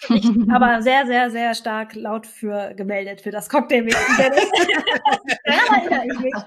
mich aber sehr, sehr, sehr stark laut für gemeldet, für das Cocktail-Meeting. Da erinnere ich mich.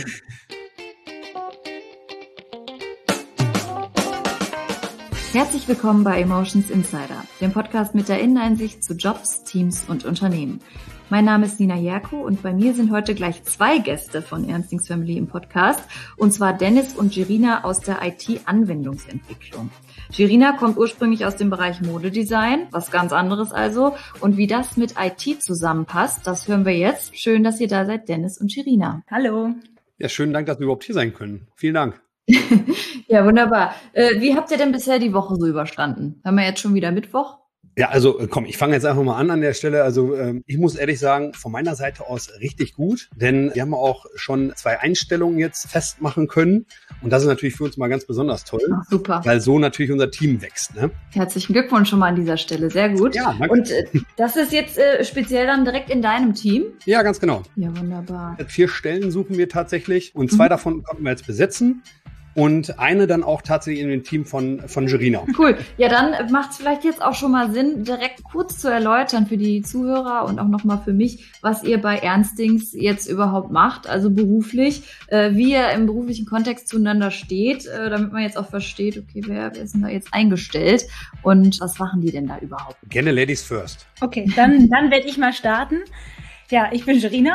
Herzlich willkommen bei Emotions Insider, dem Podcast mit der Inneneinsicht zu Jobs, Teams und Unternehmen. Mein Name ist Nina Jerko und bei mir sind heute gleich 2 Gäste von Ernstings Family im Podcast, und zwar Dennis und Jirina aus der IT-Anwendungsentwicklung. Jirina kommt ursprünglich aus dem Bereich Modedesign, was ganz anderes also, und wie das mit IT zusammenpasst, das hören wir jetzt. Schön, dass ihr da seid, Dennis und Jirina. Hallo. Ja, schönen Dank, dass wir überhaupt hier sein können. Vielen Dank. Ja, wunderbar. Wie habt ihr denn bisher die Woche so überstanden? Haben wir jetzt schon wieder Mittwoch? Ja, also komm, ich fange jetzt einfach mal an der Stelle. Also ich muss ehrlich sagen, von meiner Seite aus richtig gut, denn wir haben auch schon 2 Einstellungen jetzt festmachen können. Und das ist natürlich für uns mal ganz besonders toll. Ach, super. Weil so natürlich unser Team wächst. Ne? Herzlichen Glückwunsch schon mal an dieser Stelle. Sehr gut. Ja, danke. Und das ist jetzt speziell dann direkt in deinem Team? Ja, ganz genau. Ja, wunderbar. 4 Stellen suchen wir tatsächlich und 2 davon konnten wir jetzt besetzen. Und eine dann auch tatsächlich in dem Team von Jirina. Cool. Ja, dann macht es vielleicht jetzt auch schon mal Sinn, direkt kurz zu erläutern für die Zuhörer und auch nochmal für mich, was ihr bei Ernstings jetzt überhaupt macht, also beruflich, wie ihr im beruflichen Kontext zueinander steht, damit man jetzt auch versteht, okay, wer ist denn da jetzt eingestellt und was machen die denn da überhaupt? Gerne Ladies first. Okay, dann werde ich mal starten. Ja, ich bin Jirina.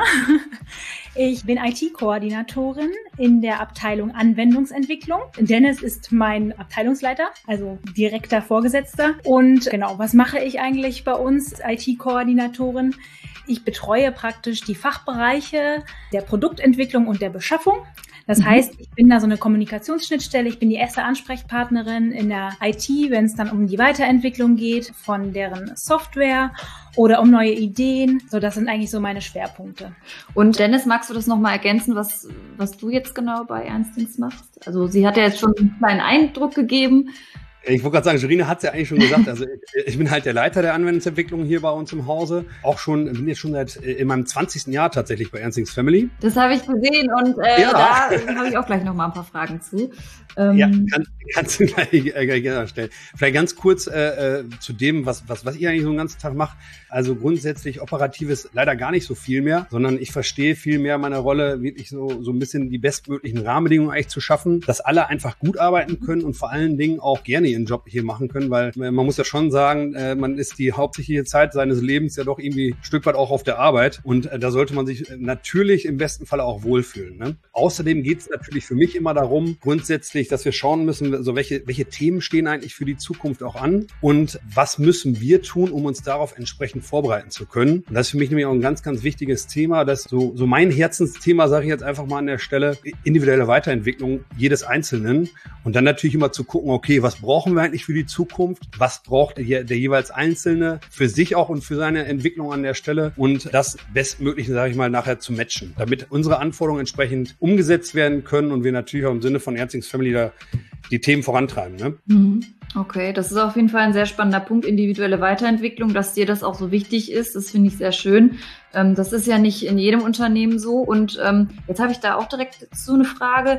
Ich bin IT-Koordinatorin in der Abteilung Anwendungsentwicklung. Dennis ist mein Abteilungsleiter, also direkter Vorgesetzter. Und genau, was mache ich eigentlich bei uns, IT-Koordinatorin? Ich betreue praktisch die Fachbereiche der Produktentwicklung und der Beschaffung. Das heißt, ich bin da so eine Kommunikationsschnittstelle. Ich bin die erste Ansprechpartnerin in der IT, wenn es dann um die Weiterentwicklung geht von deren Software oder um neue Ideen. So, das sind eigentlich so meine Schwerpunkte. Und Dennis, magst du das nochmal ergänzen, was du jetzt genau bei Ernstings machst? Also sie hat ja jetzt schon einen kleinen Eindruck gegeben. Ich wollte gerade sagen, Jirina hat es ja eigentlich schon gesagt. Also ich bin halt der Leiter der Anwendungsentwicklung hier bei uns im Hause. Bin jetzt schon seit in meinem 20. Jahr tatsächlich bei Ernstings Family. Das habe ich gesehen und da habe ich auch gleich noch mal ein paar Fragen zu. Ja, kannst du gleich stellen. Vielleicht ganz kurz zu dem, was ich eigentlich so den ganzen Tag mache. Also grundsätzlich Operatives leider gar nicht so viel mehr, sondern ich verstehe viel mehr meine Rolle, wirklich so ein bisschen die bestmöglichen Rahmenbedingungen eigentlich zu schaffen, dass alle einfach gut arbeiten können und vor allen Dingen auch gerne ihren Job hier machen können, weil man muss ja schon sagen, man ist die hauptsächliche Zeit seines Lebens ja doch irgendwie ein Stück weit auch auf der Arbeit und da sollte man sich natürlich im besten Fall auch wohlfühlen. Ne? Außerdem geht es natürlich für mich immer darum, grundsätzlich, dass wir schauen müssen, so welche Themen stehen eigentlich für die Zukunft auch an und was müssen wir tun, um uns darauf entsprechend vorbereiten zu können. Und das ist für mich nämlich auch ein ganz, ganz wichtiges Thema, das so mein Herzensthema, sage ich jetzt einfach mal an der Stelle, individuelle Weiterentwicklung jedes Einzelnen und dann natürlich immer zu gucken, okay, was brauchen wir eigentlich für die Zukunft? Was braucht der jeweils Einzelne für sich auch und für seine Entwicklung an der Stelle und das Bestmögliche, sage ich mal, nachher zu matchen, damit unsere Anforderungen entsprechend umgesetzt werden können und wir natürlich auch im Sinne von Ernstings Family da die Themen vorantreiben. Ne? Okay, das ist auf jeden Fall ein sehr spannender Punkt, individuelle Weiterentwicklung, dass dir das auch so wichtig ist. Das finde ich sehr schön. Das ist ja nicht in jedem Unternehmen so. Und jetzt habe ich da auch direkt so eine Frage.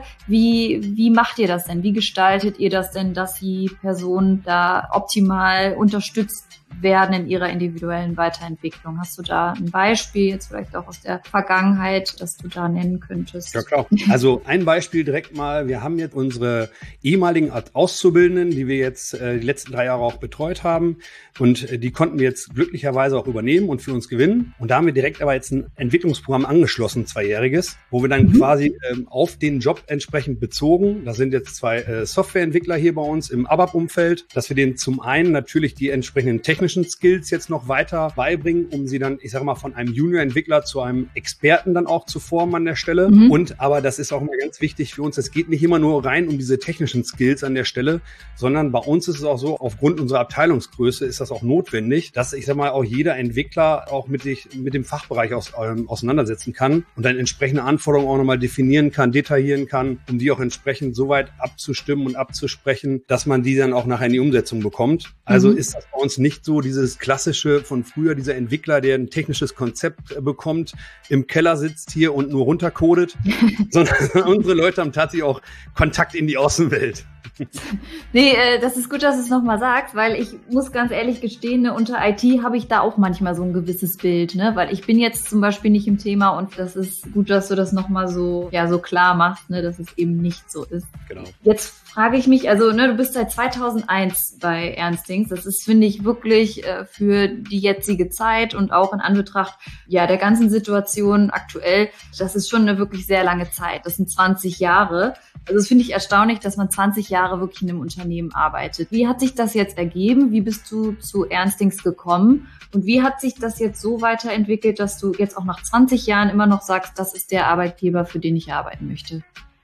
Wie macht ihr das denn? Wie gestaltet ihr das denn, dass die Personen da optimal unterstützt werden in ihrer individuellen Weiterentwicklung? Hast du da ein Beispiel, jetzt vielleicht auch aus der Vergangenheit, das du da nennen könntest? Ja, klar. Also ein Beispiel direkt mal. Wir haben jetzt unsere ehemaligen Auszubildenden, die wir jetzt die letzten 3 Jahre auch betreut haben. Und die konnten wir jetzt glücklicherweise auch übernehmen und für uns gewinnen. Und da haben wir direkt aber jetzt ein Entwicklungsprogramm angeschlossen, 2-jähriges, wo wir dann quasi auf den Job entsprechend bezogen, das sind jetzt 2 Softwareentwickler hier bei uns im ABAP-Umfeld, dass wir denen zum einen natürlich die entsprechenden technischen Skills jetzt noch weiter beibringen, um sie dann, ich sage mal, von einem Junior-Entwickler zu einem Experten dann auch zu formen an der Stelle. Und aber das ist auch immer ganz wichtig für uns, es geht nicht immer nur rein um diese technischen Skills an der Stelle, sondern bei uns ist es auch so, aufgrund unserer Abteilungsgröße ist das auch notwendig, dass, ich sag mal, auch jeder Entwickler auch mit dem Fachbereich auseinandersetzen kann und dann entsprechende Anforderungen auch nochmal definieren kann, detaillieren kann, um die auch entsprechend so weit abzustimmen und abzusprechen, dass man die dann auch nachher in die Umsetzung bekommt. Also ist das bei uns nicht so dieses klassische von früher, dieser Entwickler, der ein technisches Konzept bekommt, im Keller sitzt hier und nur runtercodet, sondern unsere Leute haben tatsächlich auch Kontakt in die Außenwelt. Nee, das ist gut, dass du es nochmal sagst, weil ich muss ganz ehrlich gestehen, ne, unter IT habe ich da auch manchmal so ein gewisses Bild, ne, weil ich bin jetzt zum Beispiel nicht im Thema und das ist gut, dass du das nochmal so klar machst, ne, dass es eben nicht so ist. Genau. Jetzt frage ich mich, also ne, du bist seit 2001 bei Ernstings, das ist, finde ich, wirklich für die jetzige Zeit und auch in Anbetracht der ganzen Situation aktuell, das ist schon eine wirklich sehr lange Zeit, das sind 20 Jahre. Also das finde ich erstaunlich, dass man 20 Jahre wirklich in einem Unternehmen arbeitet. Wie hat sich das jetzt ergeben? Wie bist du zu Ernstings gekommen? Und wie hat sich das jetzt so weiterentwickelt, dass du jetzt auch nach 20 Jahren immer noch sagst, das ist der Arbeitgeber, für den ich arbeiten möchte?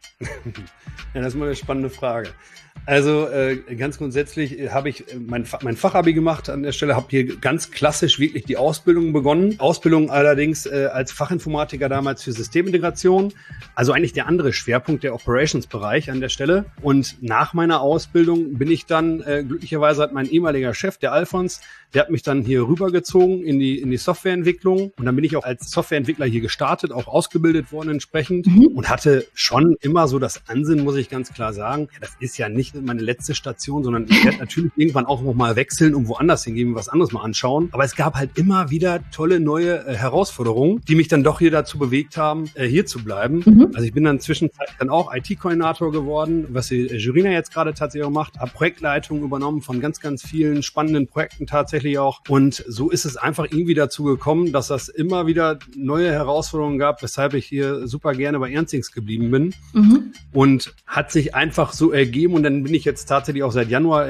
Ja, das ist mal eine spannende Frage. Also ganz grundsätzlich habe ich mein Fachabi gemacht an der Stelle, habe hier ganz klassisch wirklich die Ausbildung begonnen. Ausbildung allerdings als Fachinformatiker damals für Systemintegration, also eigentlich der andere Schwerpunkt, der Operations-Bereich an der Stelle. Und nach meiner Ausbildung bin ich dann, glücklicherweise hat mein ehemaliger Chef, der Alfons, der hat mich dann hier rübergezogen in die Softwareentwicklung. Und dann bin ich auch als Softwareentwickler hier gestartet, auch ausgebildet worden entsprechend und hatte schon immer so das Ansinnen, muss ich ganz klar sagen, das ist ja nicht meine letzte Station, sondern ich werde natürlich irgendwann auch noch mal wechseln und woanders hingehen, was anderes mal anschauen. Aber es gab halt immer wieder tolle neue Herausforderungen, die mich dann doch hier dazu bewegt haben, hier zu bleiben. Also ich bin dann zwischenzeitlich dann auch IT-Koordinator geworden, was die Jurina jetzt gerade tatsächlich auch macht, habe Projektleitung übernommen von ganz, ganz vielen spannenden Projekten tatsächlich auch. Und so ist es einfach irgendwie dazu gekommen, dass das immer wieder neue Herausforderungen gab, weshalb ich hier super gerne bei Ernstings geblieben bin. Und hat sich einfach so ergeben und dann bin ich jetzt tatsächlich auch seit Januar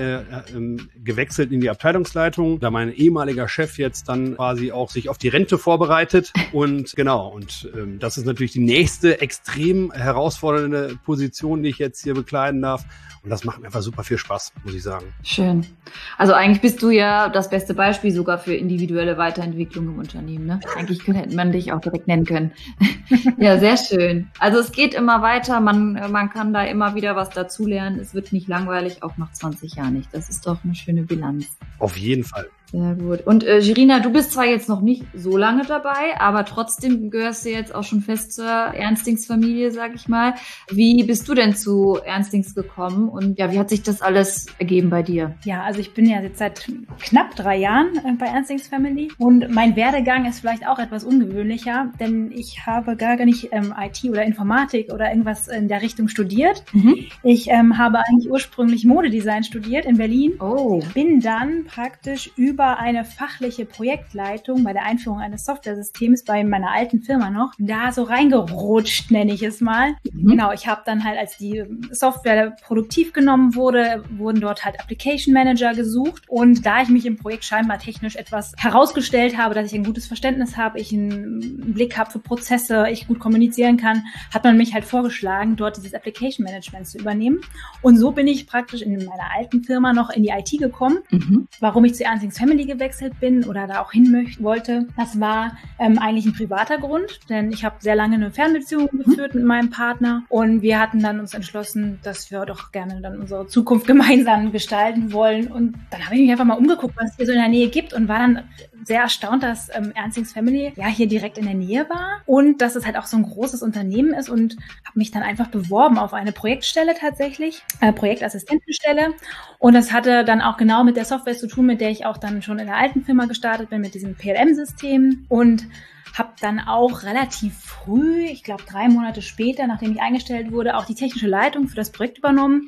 gewechselt in die Abteilungsleitung, da mein ehemaliger Chef jetzt dann quasi auch sich auf die Rente vorbereitet. Und genau, und das ist natürlich die nächste extrem herausfordernde Position, die ich jetzt hier bekleiden darf. Und das macht mir einfach super viel Spaß, muss ich sagen. Schön. Also eigentlich bist du ja das beste Beispiel sogar für individuelle Weiterentwicklung im Unternehmen, ne? Eigentlich hätte man dich auch direkt nennen können. Ja, sehr schön. Also es geht immer weiter, man kann da immer wieder was dazulernen. Es wird nicht langweilig, auch nach 20 Jahren nicht. Das ist doch eine schöne Bilanz. Auf jeden Fall. Sehr gut. Und Jurina, du bist zwar jetzt noch nicht so lange dabei, aber trotzdem gehörst du jetzt auch schon fest zur Ernstings-Familie, sag ich mal. Wie bist du denn zu Ernstings gekommen und wie hat sich das alles ergeben bei dir? Ja, also ich bin ja jetzt seit knapp 3 Jahren bei Ernstings Family und mein Werdegang ist vielleicht auch etwas ungewöhnlicher, denn ich habe gar nicht IT oder Informatik oder irgendwas in der Richtung studiert. Ich habe eigentlich ursprünglich Modedesign studiert in Berlin. Bin dann praktisch über eine fachliche Projektleitung bei der Einführung eines Softwaresystems bei meiner alten Firma noch, da so reingerutscht, nenne ich es mal. Genau, ich habe dann halt, als die Software produktiv genommen wurde, wurden dort halt Application Manager gesucht und da ich mich im Projekt scheinbar technisch etwas herausgestellt habe, dass ich ein gutes Verständnis habe, ich einen Blick habe für Prozesse, ich gut kommunizieren kann, hat man mich halt vorgeschlagen, dort dieses Application Management zu übernehmen. Und so bin ich praktisch in meiner alten Firma noch in die IT gekommen. Warum ich zu Ernstings Family gewechselt bin oder da auch hin wollte, das war eigentlich ein privater Grund, denn ich habe sehr lange eine Fernbeziehung geführt mit meinem Partner und wir hatten dann uns entschlossen, dass wir doch gerne dann unsere Zukunft gemeinsam gestalten wollen und dann habe ich mich einfach mal umgeguckt, was es hier so in der Nähe gibt und war dann sehr erstaunt, dass Ernstings Family hier direkt in der Nähe war und dass es halt auch so ein großes Unternehmen ist und habe mich dann einfach beworben auf eine Projektstelle tatsächlich, Projektassistentenstelle und das hatte dann auch genau mit der Software zu tun, mit der ich auch dann schon in der alten Firma gestartet bin, mit diesem PLM-System und habe dann auch relativ früh, ich glaube 3 Monate später, nachdem ich eingestellt wurde, auch die technische Leitung für das Projekt übernommen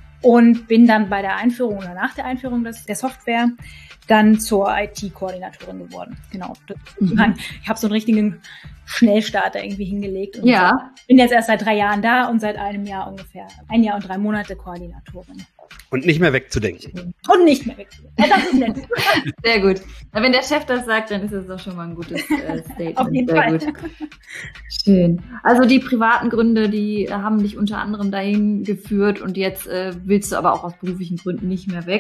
und bin dann bei der Einführung oder nach der Einführung der Software dann zur IT-Koordinatorin geworden. Genau. Ich habe so einen richtigen Schnellstarter irgendwie hingelegt und bin jetzt erst seit 3 Jahren da und seit einem Jahr ungefähr, 1 Jahr und 3 Monate Koordinatorin. Und nicht mehr wegzudenken. Und nicht mehr wegzudenken. Ja, das ist nett. Sehr gut. Na, wenn der Chef das sagt, dann ist das doch schon mal ein gutes Statement. Auf jeden Sehr Fall. Gut. Schön. Also die privaten Gründe, die haben dich unter anderem dahin geführt und jetzt willst du aber auch aus beruflichen Gründen nicht mehr weg.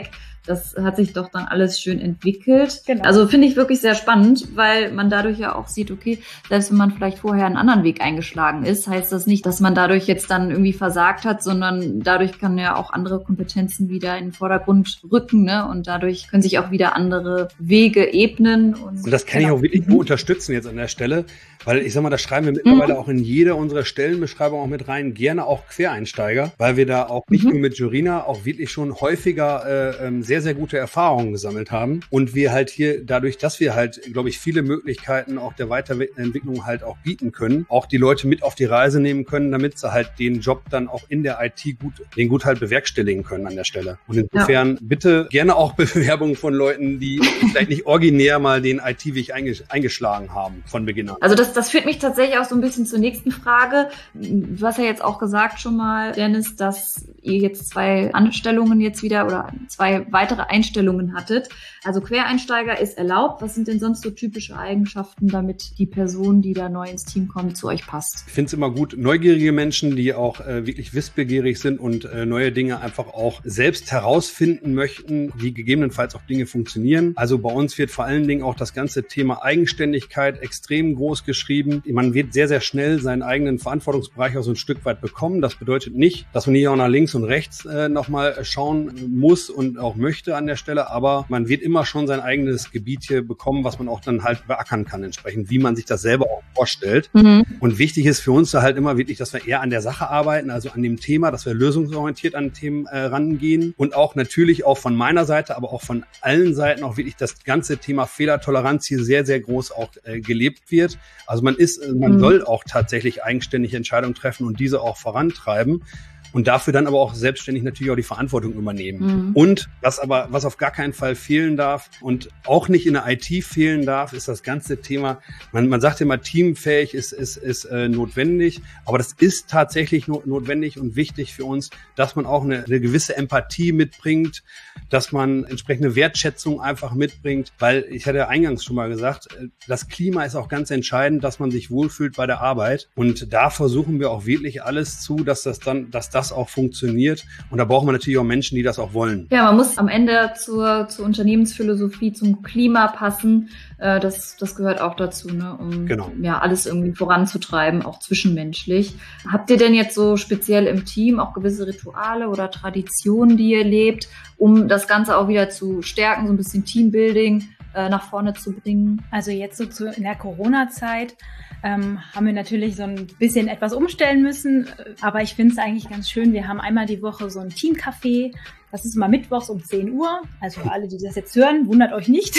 das hat sich doch dann alles schön entwickelt. Genau. Also finde ich wirklich sehr spannend, weil man dadurch ja auch sieht, okay, selbst wenn man vielleicht vorher einen anderen Weg eingeschlagen ist, heißt das nicht, dass man dadurch jetzt dann irgendwie versagt hat, sondern dadurch kann ja auch andere Kompetenzen wieder in den Vordergrund rücken, ne? Und dadurch können sich auch wieder andere Wege ebnen. Und das kann ich auch wirklich nur unterstützen jetzt an der Stelle, weil ich sag mal, das schreiben wir mittlerweile auch in jede unserer Stellenbeschreibung auch mit rein, gerne auch Quereinsteiger, weil wir da auch nicht nur mit Jorina auch wirklich schon häufiger sehr, sehr gute Erfahrungen gesammelt haben und wir halt hier dadurch, dass wir halt, glaube ich, viele Möglichkeiten auch der Weiterentwicklung halt auch bieten können, auch die Leute mit auf die Reise nehmen können, damit sie halt den Job dann auch in der IT gut halt bewerkstelligen können an der Stelle. Und insofern bitte gerne auch Bewerbungen von Leuten, die vielleicht nicht originär mal den IT-Weg eingeschlagen haben von Beginn an. Also das führt mich tatsächlich auch so ein bisschen zur nächsten Frage. Du hast ja jetzt auch gesagt schon mal, Dennis, dass ihr jetzt 2 Anstellungen jetzt wieder oder 2 weitere Einstellungen hattet. Also Quereinsteiger ist erlaubt. Was sind denn sonst so typische Eigenschaften, damit die Person, die da neu ins Team kommt, zu euch passt? Ich finde es immer gut, neugierige Menschen, die auch wirklich wissbegierig sind und neue Dinge einfach auch selbst herausfinden möchten, wie gegebenenfalls auch Dinge funktionieren. Also bei uns wird vor allen Dingen auch das ganze Thema Eigenständigkeit extrem groß geschrieben. Man wird sehr, sehr schnell seinen eigenen Verantwortungsbereich auch so ein Stück weit bekommen. Das bedeutet nicht, dass man hier auch nach links und rechts nochmal schauen muss und auch möchte an der Stelle, aber man wird immer schon sein eigenes Gebiet hier bekommen, was man auch dann halt beackern kann entsprechend, wie man sich das selber auch vorstellt. Und wichtig ist für uns da halt immer wirklich, dass wir eher an der Sache arbeiten, also an dem Thema, dass wir lösungsorientiert an Themen rangehen und auch natürlich auch von meiner Seite, aber auch von allen Seiten auch wirklich das ganze Thema Fehlertoleranz hier sehr, sehr groß auch gelebt wird. Also man soll auch tatsächlich eigenständig Entscheidungen treffen und diese auch vorantreiben. Und dafür dann aber auch selbstständig natürlich auch die Verantwortung übernehmen. Und was auf gar keinen Fall fehlen darf und auch nicht in der IT fehlen darf, ist das ganze Thema, man sagt immer, teamfähig ist notwendig, aber das ist tatsächlich notwendig und wichtig für uns, dass man auch eine gewisse Empathie mitbringt, dass man entsprechende Wertschätzung einfach mitbringt, weil ich hatte ja eingangs schon mal gesagt, das Klima ist auch ganz entscheidend, dass man sich wohlfühlt bei der Arbeit und da versuchen wir auch wirklich alles zu, dass das auch funktioniert. Und da braucht man natürlich auch Menschen, die das auch wollen. Ja, man muss am Ende zur Unternehmensphilosophie, zum Klima passen. Das gehört auch dazu, ne, um alles irgendwie voranzutreiben, auch zwischenmenschlich. Habt ihr denn jetzt so speziell im Team auch gewisse Rituale oder Traditionen, die ihr lebt, um das Ganze auch wieder zu stärken, so ein bisschen Teambuilding nach vorne zu bringen? Also jetzt so in der Corona-Zeit haben wir natürlich so ein bisschen etwas umstellen müssen, aber ich finde es eigentlich ganz schön. Wir haben einmal die Woche so ein Teamcafé. Das ist immer mittwochs um 10 Uhr. Also alle, die das jetzt hören, wundert euch nicht.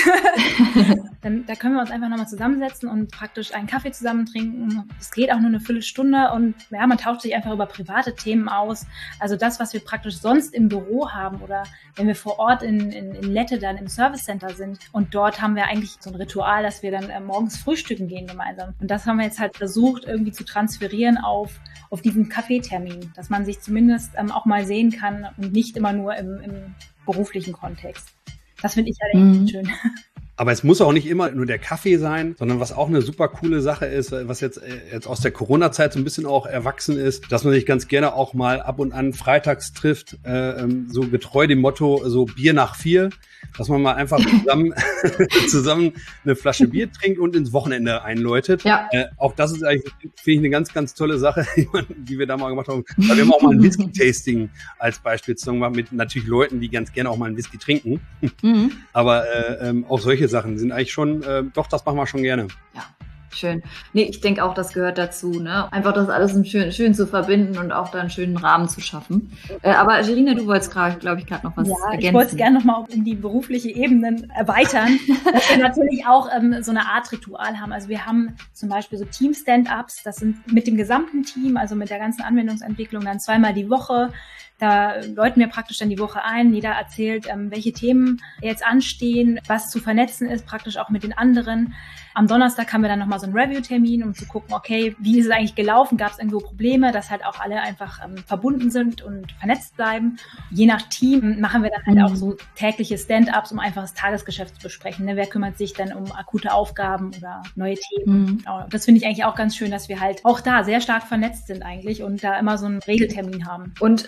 Da können wir uns einfach nochmal zusammensetzen und praktisch einen Kaffee zusammen trinken. Es geht auch nur eine Viertelstunde und ja, man tauscht sich einfach über private Themen aus. Also das, was wir praktisch sonst im Büro haben oder wenn wir vor Ort in Lette dann im Service Center sind. Und dort haben wir eigentlich so ein Ritual, dass wir dann morgens frühstücken gehen gemeinsam. Und das haben wir jetzt halt versucht, irgendwie zu transferieren auf diesen Kaffeetermin, dass man sich zumindest auch mal sehen kann und nicht immer nur im beruflichen Kontext. Das finde ich halt echt schön. Aber es muss auch nicht immer nur der Kaffee sein, sondern was auch eine super coole Sache ist, was jetzt aus der Corona-Zeit so ein bisschen auch erwachsen ist, dass man sich ganz gerne auch mal ab und an freitags trifft, so getreu dem Motto, so Bier nach 4, dass man mal einfach zusammen eine Flasche Bier trinkt und ins Wochenende einläutet. Ja. Auch das ist eigentlich, finde ich, eine ganz, ganz tolle Sache, die wir da mal gemacht haben. Aber wir haben auch mal ein Whisky-Tasting als Beispiel gemacht mit natürlich Leuten, die ganz gerne auch mal einen Whisky trinken. Aber auch solche Sachen sind eigentlich schon, doch, das machen wir schon gerne. Ja. Schön. Nee, ich denke auch, das gehört dazu, ne? Einfach das alles schön zu verbinden und auch da einen schönen Rahmen zu schaffen. Aber Jorina, du wolltest glaube ich, gerade noch was ergänzen. Ich wollte es gerne nochmal in die berufliche Ebene erweitern, dass wir natürlich auch so eine Art Ritual haben. Also wir haben zum Beispiel so Team-Stand-Ups, das sind mit dem gesamten Team, also mit der ganzen Anwendungsentwicklung dann 2-mal die Woche. Da läuten wir praktisch dann die Woche ein. Jeder erzählt, welche Themen jetzt anstehen, was zu vernetzen ist, praktisch auch mit den anderen. Am Donnerstag haben wir dann nochmal so einen Review-Termin, um zu gucken, okay, wie ist es eigentlich gelaufen? Gab es irgendwo Probleme, dass halt auch alle einfach verbunden sind und vernetzt bleiben? Je nach Team machen wir dann halt auch so tägliche Stand-ups, um einfach das Tagesgeschäft zu besprechen. Ne? Wer kümmert sich dann um akute Aufgaben oder neue Themen? Das finde ich eigentlich auch ganz schön, dass wir halt auch da sehr stark vernetzt sind eigentlich und da immer so einen Regeltermin haben. Und so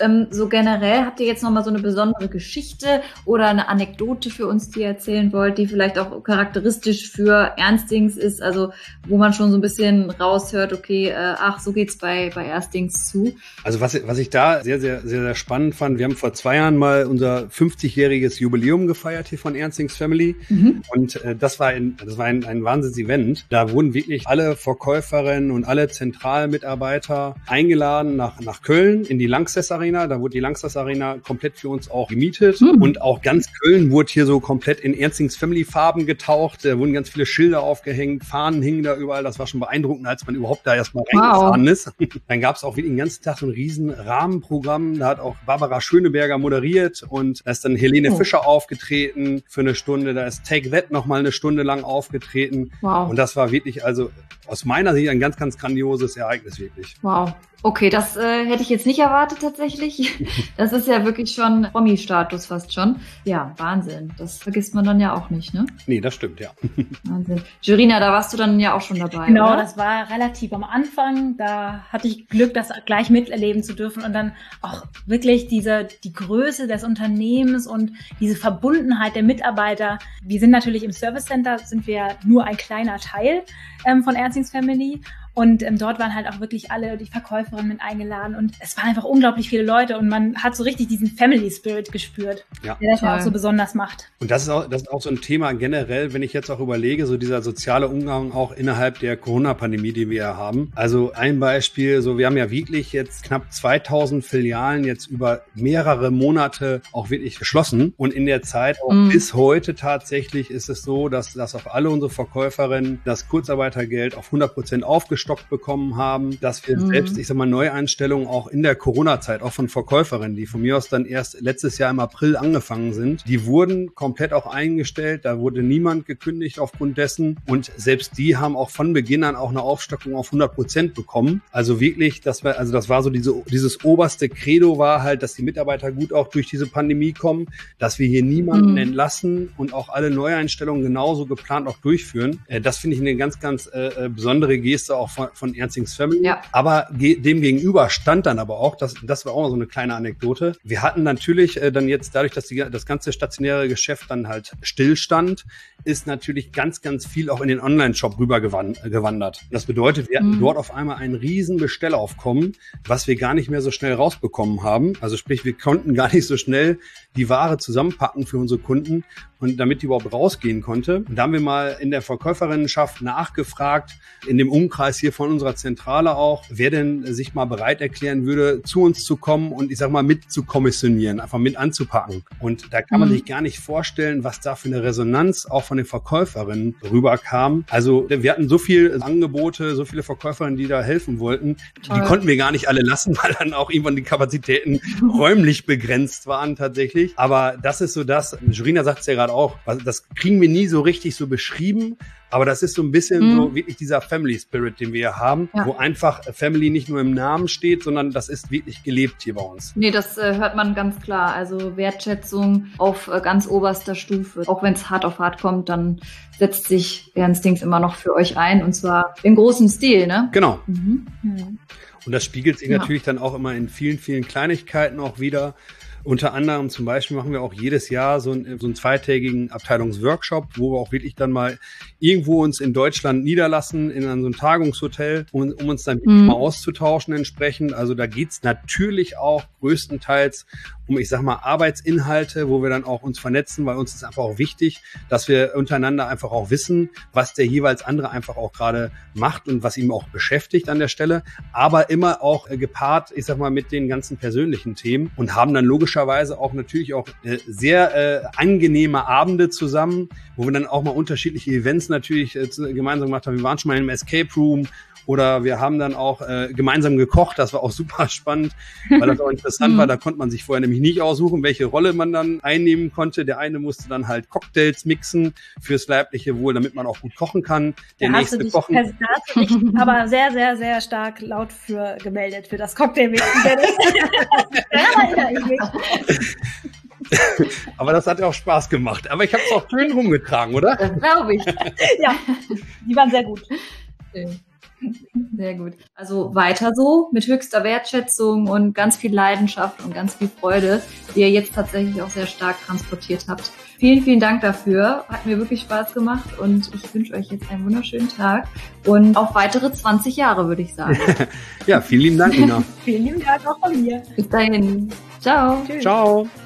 so generell, habt ihr jetzt nochmal so eine besondere Geschichte oder eine Anekdote für uns, die ihr erzählen wollt, die vielleicht auch charakteristisch für Ernstings ist, also wo man schon so ein bisschen raushört, okay, so geht's bei Ernstings zu? Also was ich da sehr, sehr, sehr, sehr spannend fand, wir haben vor 2 Jahren mal unser 50-jähriges Jubiläum gefeiert hier von Ernstings Family. Und das war ein Wahnsinns-Event. Da wurden wirklich alle Verkäuferinnen und alle Zentralmitarbeiter eingeladen nach Köln in die Lanxess Arena. Da wurde die Lanxess Arena komplett für uns auch gemietet. Und auch ganz Köln wurde hier so komplett in Ernstings Family Farben getaucht. Da wurden ganz viele Schilder aufgehängt, Fahnen hingen da überall. Das war schon beeindruckend, als man überhaupt da erstmal reingefahren ist. Dann gab es auch wirklich den ganzen Tag so ein riesen Rahmenprogramm. Da hat auch Barbara Schöneberger moderiert und da ist dann Helene Fischer aufgetreten für eine Stunde. Da ist Take That nochmal eine Stunde lang aufgetreten. Wow. Und das war wirklich, also aus meiner Sicht ein ganz, ganz grandioses Ereignis wirklich. Wow. Okay, das hätte ich jetzt nicht erwartet tatsächlich. Das ist ja wirklich schon Promi-Status fast schon. Ja, Wahnsinn. Das vergisst man dann ja auch nicht, ne? Nee, das stimmt, ja. Wahnsinn. Jorina, da warst du dann ja auch schon dabei, genau, oder? Das war relativ am Anfang. Da hatte ich Glück, das gleich miterleben zu dürfen und dann auch wirklich die Größe des Unternehmens und diese Verbundenheit der Mitarbeiter. Wir sind natürlich im Service Center, sind wir nur ein kleiner Teil von Ernstings Family. Und dort waren halt auch wirklich alle, die Verkäuferinnen mit eingeladen. Und es waren einfach unglaublich viele Leute. Und man hat so richtig diesen Family Spirit gespürt, der das ja auch so besonders macht. Und das ist auch so ein Thema generell, wenn ich jetzt auch überlege, so dieser soziale Umgang auch innerhalb der Corona-Pandemie, die wir ja haben. Also ein Beispiel, so wir haben ja wirklich jetzt knapp 2000 Filialen jetzt über mehrere Monate auch wirklich geschlossen. Und in der Zeit auch bis heute tatsächlich ist es so, dass auch alle unsere Verkäuferinnen das Kurzarbeitergeld auf 100% aufgestockt bekommen haben, dass wir selbst, ich sag mal, Neueinstellungen auch in der Corona-Zeit, auch von Verkäuferinnen, die von mir aus dann erst letztes Jahr im April angefangen sind, die wurden komplett auch eingestellt, da wurde niemand gekündigt aufgrund dessen und selbst die haben auch von Beginn an auch eine Aufstockung auf 100% bekommen. Also wirklich, das war so dieses oberste Credo war halt, dass die Mitarbeiter gut auch durch diese Pandemie kommen, dass wir hier niemanden entlassen und auch alle Neueinstellungen genauso geplant auch durchführen. Das finde ich eine ganz, ganz besondere Geste auch von Ernstings Family. Ja. Aber dem gegenüber stand dann aber auch, das war auch mal so eine kleine Anekdote. Wir hatten natürlich dann jetzt dadurch, dass das ganze stationäre Geschäft dann halt stillstand, ist natürlich ganz, ganz viel auch in den Online-Shop rüber gewandert. Das bedeutet, wir hatten dort auf einmal einen riesen Bestellaufkommen, was wir gar nicht mehr so schnell rausbekommen haben. Also sprich, wir konnten gar nicht so schnell die Ware zusammenpacken für unsere Kunden und damit die überhaupt rausgehen konnte. Und da haben wir mal in der Verkäuferinnenschaft nachgefragt, in dem Umkreis hier von unserer Zentrale auch, wer denn sich mal bereit erklären würde, zu uns zu kommen und ich sag mal mit zu kommissionieren, einfach mit anzupacken. Und da kann man sich gar nicht vorstellen, was da für eine Resonanz auch von den Verkäuferinnen rüberkam. Also wir hatten so viele Angebote, so viele Verkäuferinnen, die da helfen wollten. Die konnten wir gar nicht alle lassen, weil dann auch irgendwann die Kapazitäten räumlich begrenzt waren tatsächlich. Aber das ist so das, Jorina sagt es ja gerade auch, das kriegen wir nie so richtig so beschrieben, aber das ist so ein bisschen so wirklich dieser Family Spirit, den wir hier haben, wo einfach Family nicht nur im Namen steht, sondern das ist wirklich gelebt hier bei uns. Nee, das hört man ganz klar. Also Wertschätzung auf ganz oberster Stufe. Auch wenn es hart auf hart kommt, dann setzt sich Ernstings immer noch für euch ein und zwar im großen Stil, ne? Genau. Und das spiegelt sich natürlich dann auch immer in vielen, vielen Kleinigkeiten auch wieder. Unter anderem zum Beispiel machen wir auch jedes Jahr so einen 2-tägigen Abteilungsworkshop, wo wir auch wirklich dann mal irgendwo uns in Deutschland niederlassen, in so einem Tagungshotel, um uns dann wirklich mal auszutauschen entsprechend. Also da geht's natürlich auch größtenteils um, ich sag mal, Arbeitsinhalte, wo wir dann auch uns vernetzen, weil uns ist einfach auch wichtig, dass wir untereinander einfach auch wissen, was der jeweils andere einfach auch gerade macht und was ihm auch beschäftigt an der Stelle, aber immer auch gepaart, ich sag mal, mit den ganzen persönlichen Themen und haben dann logischerweise auch natürlich auch sehr angenehme Abende zusammen, wo wir dann auch mal unterschiedliche Events natürlich gemeinsam gemacht haben. Wir waren schon mal in einem Escape Room, oder wir haben dann auch gemeinsam gekocht, das war auch super spannend, weil das auch interessant war, da konnte man sich vorher nämlich nicht aussuchen, welche Rolle man dann einnehmen konnte. Der eine musste dann halt Cocktails mixen fürs leibliche Wohl, damit man auch gut kochen kann. Der nächste kochen. Da hast du dich aber sehr, sehr, sehr stark laut für gemeldet, für das Cocktail-Mixen. Da erinnere ich mich. Aber das hat ja auch Spaß gemacht. Aber ich habe es auch schön rumgetragen, oder? Das glaube ich. Ja, die waren sehr gut. Sehr gut. Also weiter so mit höchster Wertschätzung und ganz viel Leidenschaft und ganz viel Freude, die ihr jetzt tatsächlich auch sehr stark transportiert habt. Vielen, vielen Dank dafür. Hat mir wirklich Spaß gemacht und ich wünsche euch jetzt einen wunderschönen Tag und auf weitere 20 Jahre, würde ich sagen. Ja, vielen lieben Dank, Nina. Vielen lieben Dank auch von mir. Bis dahin. Ciao. Ciao.